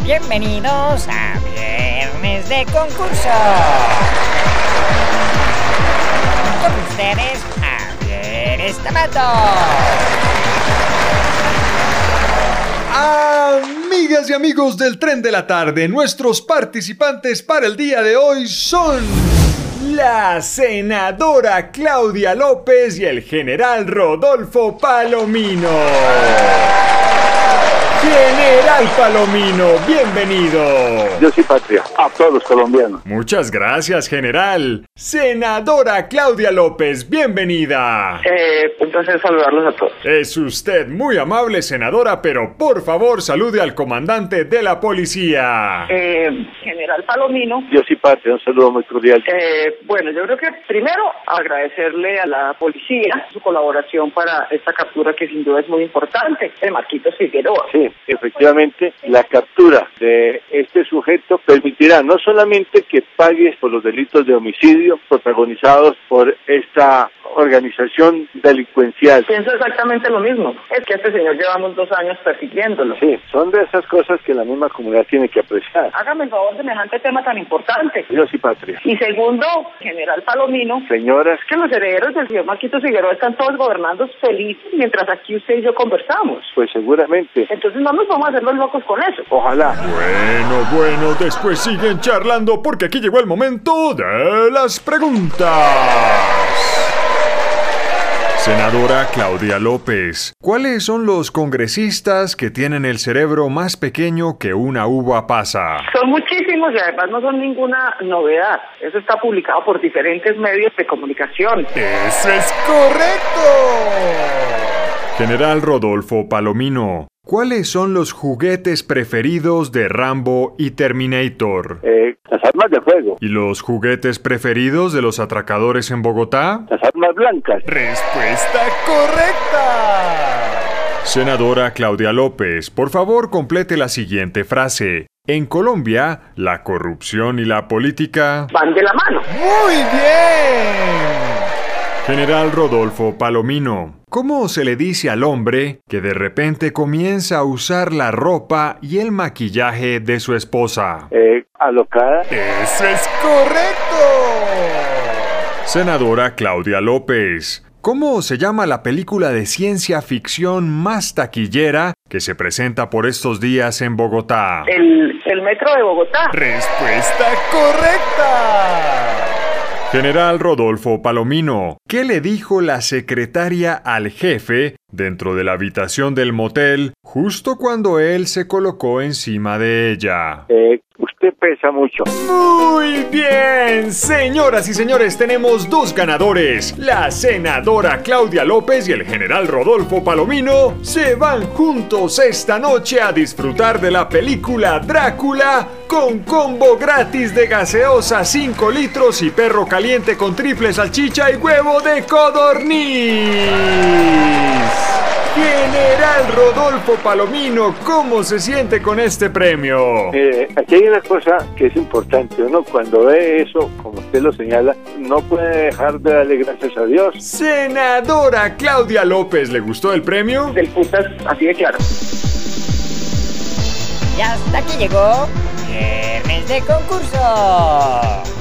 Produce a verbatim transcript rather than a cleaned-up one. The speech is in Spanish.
Bienvenidos a Viernes de Concurso. Con ustedes, Javier Estamato. Amigas y amigos del Tren de la Tarde, nuestros participantes para el día de hoy son la senadora Claudia López y el general Rodolfo Palomino. General Palomino, bienvenido. Dios y patria, a todos los colombianos. Muchas gracias, general. Senadora Claudia López, bienvenida. Eh, un placer saludarlos a todos. Es usted muy amable, senadora, pero por favor salude al comandante de la policía. Eh, General Palomino. Dios y patria, un saludo muy cordial. Eh, bueno, yo creo que primero agradecerle a la policía su colaboración para esta captura que sin duda es muy importante, el Marquitos Figueroa. Sí, efectivamente, la captura de este sujeto permitirá no solamente que pague por los delitos de homicidio protagonizados por esta organización delincuencial. Pienso exactamente lo mismo. Es que a este señor llevamos dos años persiguiéndolo. Sí, son de esas cosas que la misma comunidad tiene que apreciar. Hágame el favor, semejante tema tan importante. Dios y patria. Y segundo, General Palomino. Señoras, que los herederos del señor Marquitos Figueroa están todos gobernando felices mientras aquí usted y yo conversamos. Pues seguramente. Entonces no nos vamos a hacer los locos con eso. Ojalá. Bueno, bueno, después siguen charlando porque aquí llegó el momento de las preguntas. Senadora Claudia López, ¿cuáles son los congresistas que tienen el cerebro más pequeño que una uva pasa? Son muchísimos y además no son ninguna novedad. Eso está publicado por diferentes medios de comunicación. ¡Eso es correcto! General Rodolfo Palomino, ¿cuáles son los juguetes preferidos de Rambo y Terminator? Eh, las armas de fuego. ¿Y los juguetes preferidos de los atracadores en Bogotá? Las armas blancas. ¡Respuesta correcta! Senadora Claudia López, por favor complete la siguiente frase. En Colombia, la corrupción y la política van de la mano. ¡Muy bien! General Rodolfo Palomino, ¿cómo se le dice al hombre que de repente comienza a usar la ropa y el maquillaje de su esposa? Eh, alocada. ¡Eso es correcto! Senadora Claudia López, ¿cómo se llama la película de ciencia ficción más taquillera que se presenta por estos días en Bogotá? El, el metro de Bogotá. ¡Respuesta correcta! General Rodolfo Palomino, ¿qué le dijo la secretaria al jefe dentro de la habitación del motel justo cuando él se colocó encima de ella? Eh, usted pesa mucho. Muy bien, señoras y señores, tenemos dos ganadores. La senadora Claudia López y el general Rodolfo Palomino se van juntos esta noche a disfrutar de la película Drácula con combo gratis de gaseosa cinco litros y perro caliente con triple salchicha y huevo de codorniz. General Rodolfo Palomino, ¿cómo se siente con este premio? Eh, aquí hay una cosa que es importante. Uno cuando ve eso, como usted lo señala, no puede dejar de darle gracias a Dios. Senadora Claudia López, ¿le gustó el premio? Del putas, así de claro. Y hasta aquí llegó Viernes de Concurso.